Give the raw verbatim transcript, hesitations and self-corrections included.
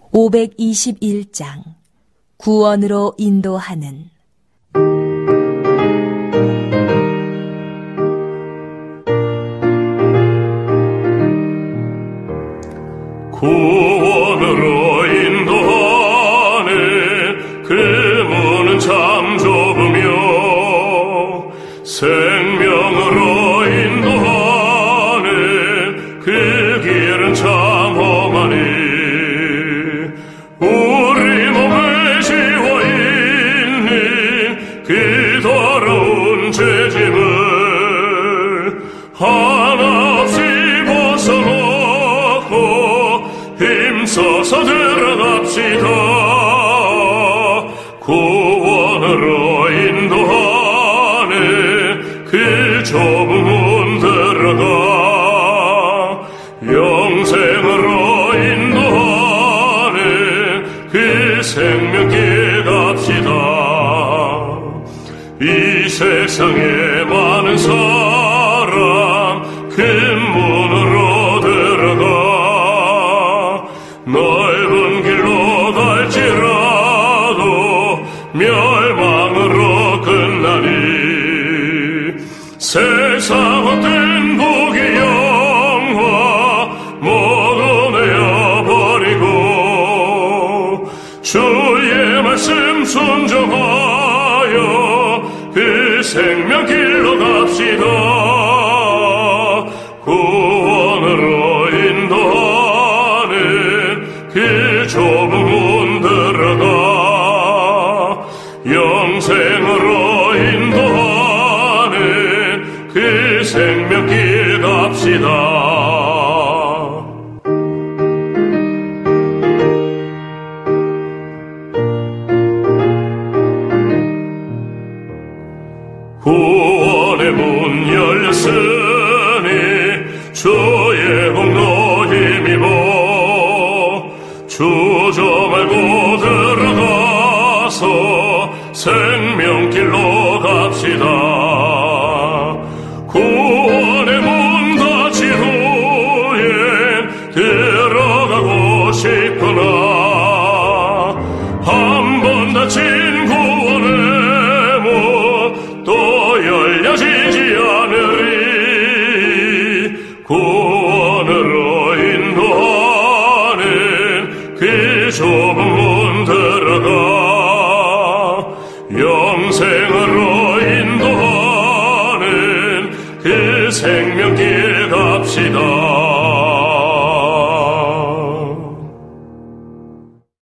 오백이십일 장 구원으로 인도하는. 구원으로 인도하는 그 문은 참 좁으며 생명으로 인도하는 그 길은 참 험하니 우리 몸에 지워 있는 그 더러운 죄짐을 하나없이 벗어놓고 힘써서 들어갑시다. 구원으로 인도하는 그 좁은 문 들어가 영생으로 인도하는 그 생명길 갑시다. 이 세상에 많은 사람 그 문으로 들어가 넓은 길로 갈지라도 멸망으로 끝나니 세상 헛된 복의 영화 모두 내어버리고 주의 말씀 순종하여 그 생명길로 갑시다. 구원으로 인도하는 그 좁은 문 들어가 영생으로 인도하는 그 생명길 갑시다. 구원의 문 열렸으니 주의 공로 힘입어 주저 말고 들어가서 생명길로 갑시다. 구원의 문 닫힌 후엔 들어가고 싶구나. 한 번 닫힌 구원의 문 또 열려지지 않으리. 구원으로 인도하는 그 좁은 문 들어가 영생으로 인도하는 그 생명길 갑시다.